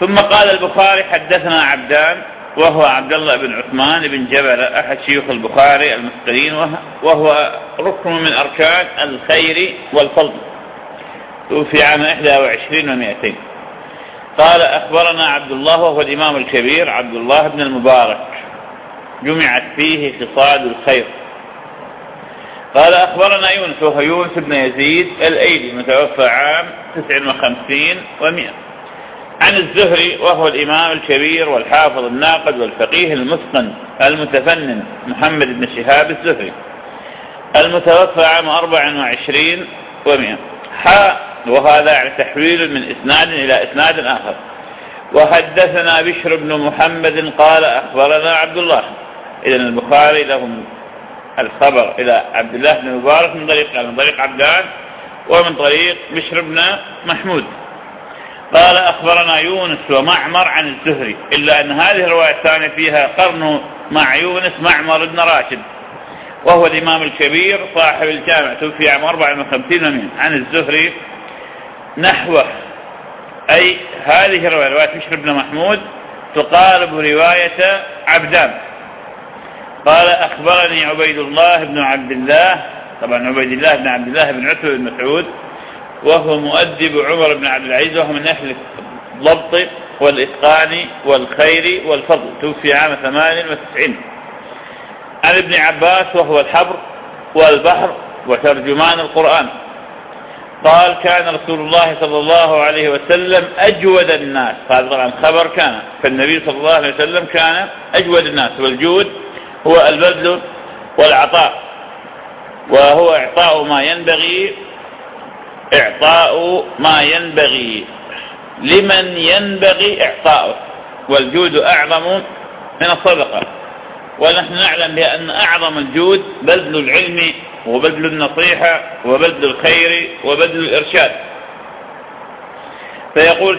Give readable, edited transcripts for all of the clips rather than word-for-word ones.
ثم قال البخاري حدثنا عبدان وهو عبد الله بن عثمان بن جبل أحد شيوخ البخاري المثقلين، وهو ركن من أركان الخير والفضل، توفي عام 21 و200. قال أخبرنا عبد الله وهو الإمام الكبير عبد الله بن المبارك، جمعت فيه خصال الخير. قال أخبرنا يونس وهو يونس بن يزيد الأيلي، متوفى عام 59 و100، عن الزهري وهو الإمام الكبير والحافظ الناقد والفقيه المتقن المتفنن محمد بن شهاب الزهري، المتوفى عام 24 و100. وهذا يعني تحويل من إسناد إلى إسناد آخر. وحدثنا بشر بن محمد قال أخبرنا عبد الله. إذن البخاري لهم الخبر إلى عبد الله بن مبارك من طريق عبدان ومن طريق بشر بن محمود. قال أخبرنا يونس ومعمر عن الزهري، إلا أن هذه الرواية الثانية فيها قرن مع يونس معمر بن راشد، وهو الإمام الكبير صاحب الجامع، توفي عام 54 عن الزهري نحوه. أي هذه الرواية رواية بشر بن محمود تقارب رواية عبدان. قال أخبرني عبيد الله بن عبد الله، طبعا عبيد الله بن عبد الله بن عتبة بن مسعود، وهو مؤدب عمر بن عبد العزيز، وهو من أهل الضبط والإتقان والخير والفضل، توفي عام 98. عن ابن عباس وهو الحبر والبحر وترجمان القرآن، قال كان رسول الله صلى الله عليه وسلم أجود الناس. هذا طبعا خبر كان، فالنبي صلى الله عليه وسلم كان أجود الناس، والجود هو البذل والعطاء، وهو إعطاء ما ينبغي لمن ينبغي إعطاؤه، والجود أعظم من الصدقة. ونحن نعلم بأن أعظم الجود بذل العلم وبذل النصيحة وبذل الخير وبذل الإرشاد. فيقول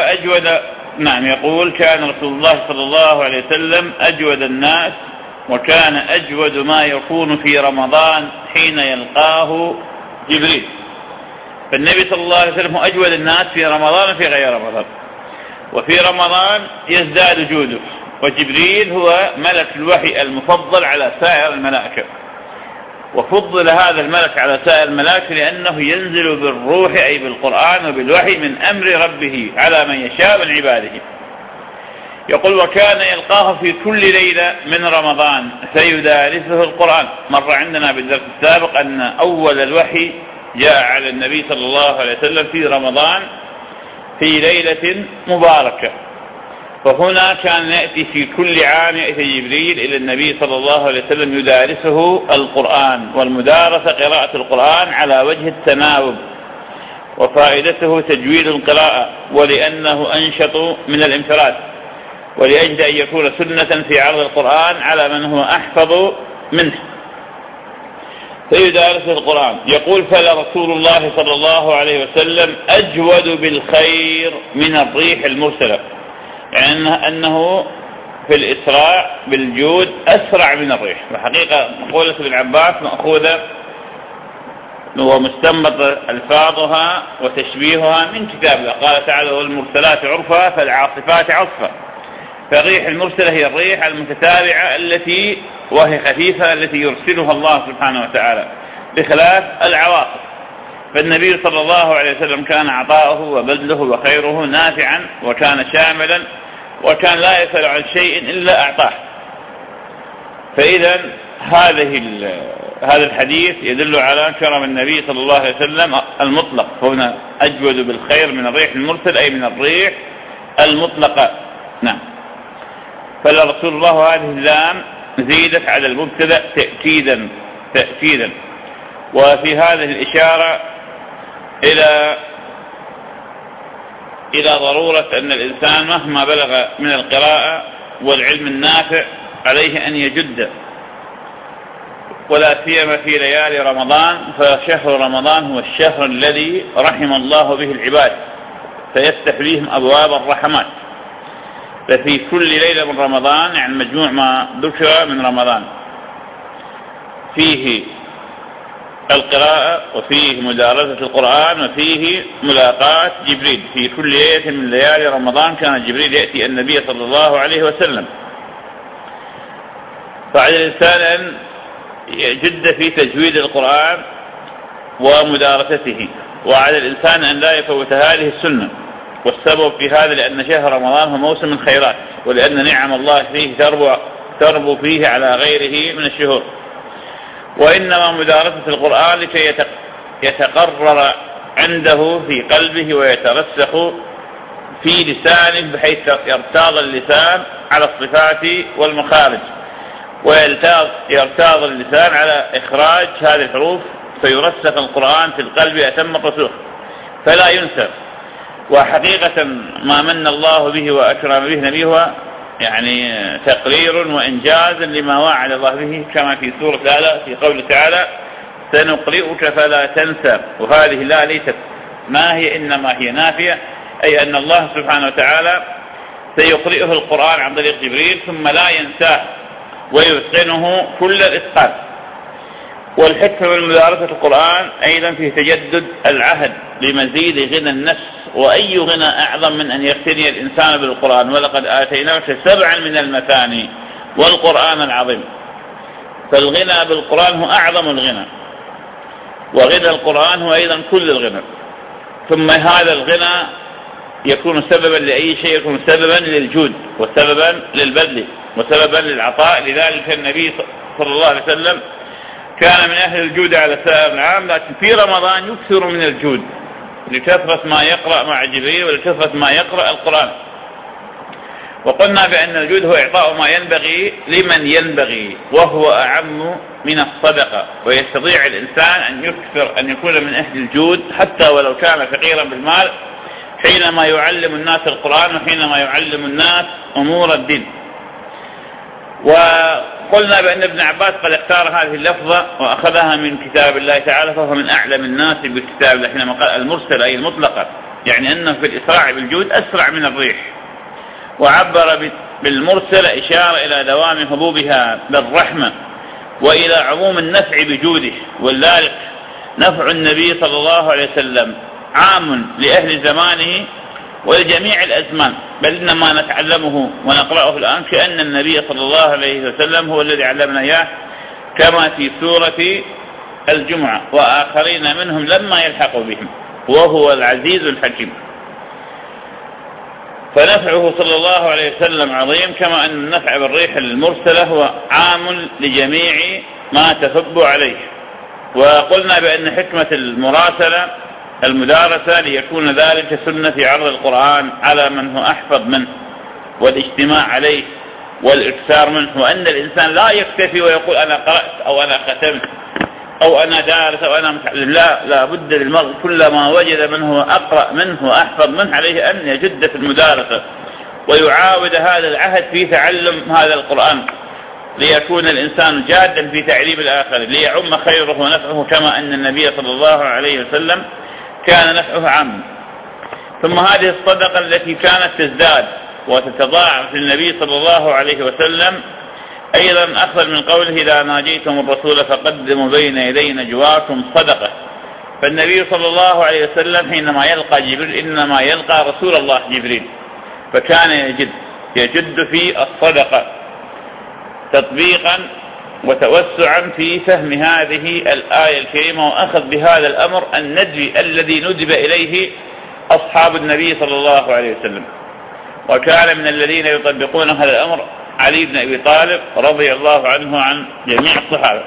يقول كان رسول الله صلى الله عليه وسلم أجود الناس، وكان أجود ما يكون في رمضان حين يلقاه جبريل. فالنبي صلى الله عليه وسلم هو أجود الناس في رمضان وفي غير رمضان، وفي رمضان يزداد جوده، وجبريل هو ملك الوحي المفضل على سائر الملائكة، وفضل هذا الملك على سائر الملائكة لأنه ينزل بالروح أي بالقرآن وبالوحي من أمر ربه على من يشاء من عباده. يقول وكان يلقاه في كل ليلة من رمضان فيدارسه القرآن. مر عندنا بالدرس السابق أن أول الوحي جاء على النبي صلى الله عليه وسلم في رمضان في ليلة مباركة، فهنا كان يأتي في كل عام يأتي جبريل إلى النبي صلى الله عليه وسلم يدارسه القرآن، والمدارسة قراءة القرآن على وجه التناوب، وفائدته تجويد القراءة، ولأنه أنشط من الانفراد، ولأجل أن يكون سنة في عرض القرآن على من هو أحفظ منه فيدارسه القرآن. يقول فلرسول الله صلى الله عليه وسلم أجود بالخير من الريح المرسلة، يعني أنه في الإسراء بالجود أسرع من الريح. وحقيقة مقولة ابن عباس مأخوذة ومستنبط ألفاظها وتشبيهها من كتاب الله. قال تعالى والمرسلات عرفا فالعاصفات عصفا. فالريح المرسلة هي الريح المتتابعة التي وهي خفيفة التي يرسلها الله سبحانه وتعالى، بخلاف العواصف. فالنبي صلى الله عليه وسلم كان عطاؤه وبذله وخيره نافعا، وكان شاملا، وكان لا يسأل عن شيء إلا أعطاه. فإذا هذا الحديث يدل على كرم النبي صلى الله عليه وسلم المطلق. هنا أجود بالخير من الريح المرسل أي من الريح المطلقة. نعم. فلرسول الله هذه اللام زيدت على المبتدأ تأكيدا، وفي هذه الإشارة إلى ضرورة أن الإنسان مهما بلغ من القراءة والعلم النافع عليه أن يجد، ولا سيما في ليالي رمضان، فشهر رمضان هو الشهر الذي رحم الله به العباد فيفتح فيهم أبواب الرحمات. ففي كل ليلة من رمضان، يعني مجموع ما ذكر من رمضان، فيه القراءة، وفيه مدارسة القرآن، وفيه ملاقاة جبريل. في كل ليلة من ليالي رمضان كان جبريل يأتي النبي صلى الله عليه وسلم. فعلى الإنسان أن يجد في تجويد القرآن ومدارسته، وعلى الإنسان أن لا يفوت هذه السنة. والسبب في هذا لأن شهر رمضان هو موسم الخيرات، ولأن نعم الله فيه تربو فيه على غيره من الشهور. وإنما مدارسة القرآن لكي يتقرر عنده في قلبه ويترسخ في لسانه، بحيث يرتاض اللسان على الصفات والمخارج، ويرتاض اللسان على إخراج هذه الحروف، فيرسخ القرآن في القلب أتم الرسوخ فلا ينسى. وحقيقة ما من الله به وأكرم به نبيه يعني تقرير وإنجاز لما وعد الله به، كما في سورة الأعلى في قوله تعالى: سنقرئك فلا تنسى. وهذه لا ليست ما هي، إنما هي نافية، أي أن الله سبحانه وتعالى سيقرئه القرآن عن طريق جبريل ثم لا ينساه ويتقنه كل الإتقان. والحكمة من مدارسة القرآن أيضا في تجدد العهد لمزيد غنى النفس، وأي غنى أعظم من أن يغتني الإنسان بالقرآن. ولقد آتيناك 7 من المثاني والقرآن العظيم. فالغنى بالقرآن هو أعظم الغنى، وغنى القرآن هو أيضا كل الغنى. ثم هذا الغنى يكون سببا لأي شيء، يكون سببا للجود وسببا للبذل وسببا للعطاء. لذلك النبي صلى الله عليه وسلم كان من أهل الجود على سائر العام، لكن في رمضان يكثر من الجود لكثرة ما يقرأ مع جبريل ولكثرة ما يقرأ القرآن. وقلنا بأن الجود هو إعطاء ما ينبغي لمن ينبغي، وهو أعم من الصدقة. ويستطيع الإنسان أن يكثر أن يكون من أهل الجود حتى ولو كان فقيرا بالمال، حينما يعلم الناس القرآن وحينما يعلم الناس أمور الدين. وقلنا بأن ابن عباس قد اختار هذه اللفظة وأخذها من كتاب الله تعالى، فهو من أعلم الناس بالكتاب الله، حينما قال المرسل أي المطلقة، يعني أنه في الإسراع بالجود أسرع من الريح. وعبر بالمرسل إشارة إلى دوام هبوبها بالرحمة وإلى عموم النفع بجوده. ولذلك نفع النبي صلى الله عليه وسلم عام لأهل زمانه ولجميع الأزمان، بل إنما نتعلمه ونقرأه الآن كأن النبي صلى الله عليه وسلم هو الذي علمنا إياه، كما في سورة الجمعة: وآخرين منهم لما يلحقوا بهم وهو العزيز الحكيم. فنفعه صلى الله عليه وسلم عظيم، كما أن النفع بالريح المرسلة هو عام لجميع ما تهب عليه. وقلنا بأن حكمة المراسلة المدارسة ليكون ذلك سنة في عرض القرآن على من هو أحفظ منه، والاجتماع عليه والإكثار منه، وأن الإنسان لا يكتفي ويقول أنا قرأت أو أنا ختمت أو أنا دارس أو أنا متعلم. لا بد للمرء كلما وجد من هو أقرأ منه وأحفظ منه عليه أن يجد في المدارسة ويعاود هذا العهد في تعلم هذا القرآن، ليكون الإنسان جادا في تعليم الآخر، ليعم خيره ونفعه، كما أن النبي صلى الله عليه وسلم كان نفعه عام. ثم هذه الصدقة التي كانت تزداد وتتضاعف للنبي صلى الله عليه وسلم أيضا أخذ من قوله: إذا ناجيتم الرسول فقدموا بين يدي نجواكم صدقة. فالنبي صلى الله عليه وسلم حينما يلقى جبريل إنما يلقى رسول الله جبريل، فكان يجد في الصدقة تطبيقا وتوسعا في فهم هذه الآية الكريمة، وأخذ بهذا الأمر الندب الذي ندب إليه أصحاب النبي صلى الله عليه وسلم. وكان من الذين يطبقون هذا الأمر علي بن أبي طالب رضي الله عنه عن جميع الصحابة.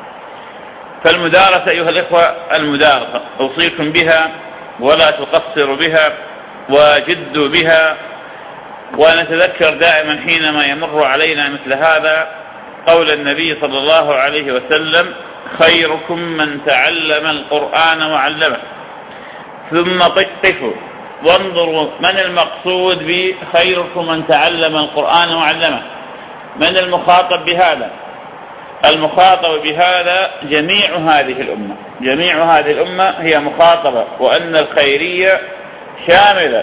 فالمدارسة أيها الإخوة، المدارسة أوصيكم بها ولا تقصروا بها وجدوا بها. ونتذكر دائما حينما يمر علينا مثل هذا قول النبي صلى الله عليه وسلم: خيركم من تعلم القرآن وعلمه. ثم قفوا وانظروا من المقصود بخيركم من تعلم القرآن وعلمه، من المخاطب بهذا؟ المخاطب بهذا جميع هذه الأمة، جميع هذه الأمة هي مخاطبة، وأن الخيرية شاملة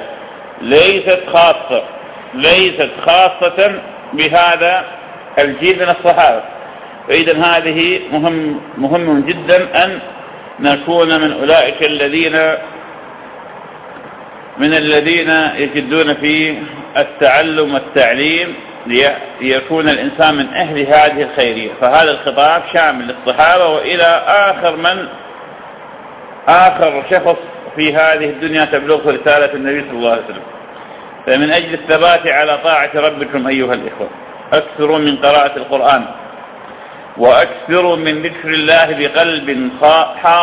ليست خاصة بهذا الجيل من الصحابة. فإذا هذه مهم جدا أن نكون من أولئك الذين يجدون في التعلم والتعليم ليكون الإنسان من أهل هذه الخيرية. فهذا الخطاب شامل للصحابة وإلى آخر شخص في هذه الدنيا تبلغه رسالة النبي صلى الله عليه وسلم. فمن أجل الثبات على طاعة ربكم أيها الإخوة أكثروا من قراءة القرآن، وأكثروا من ذكر الله بقلب حاضر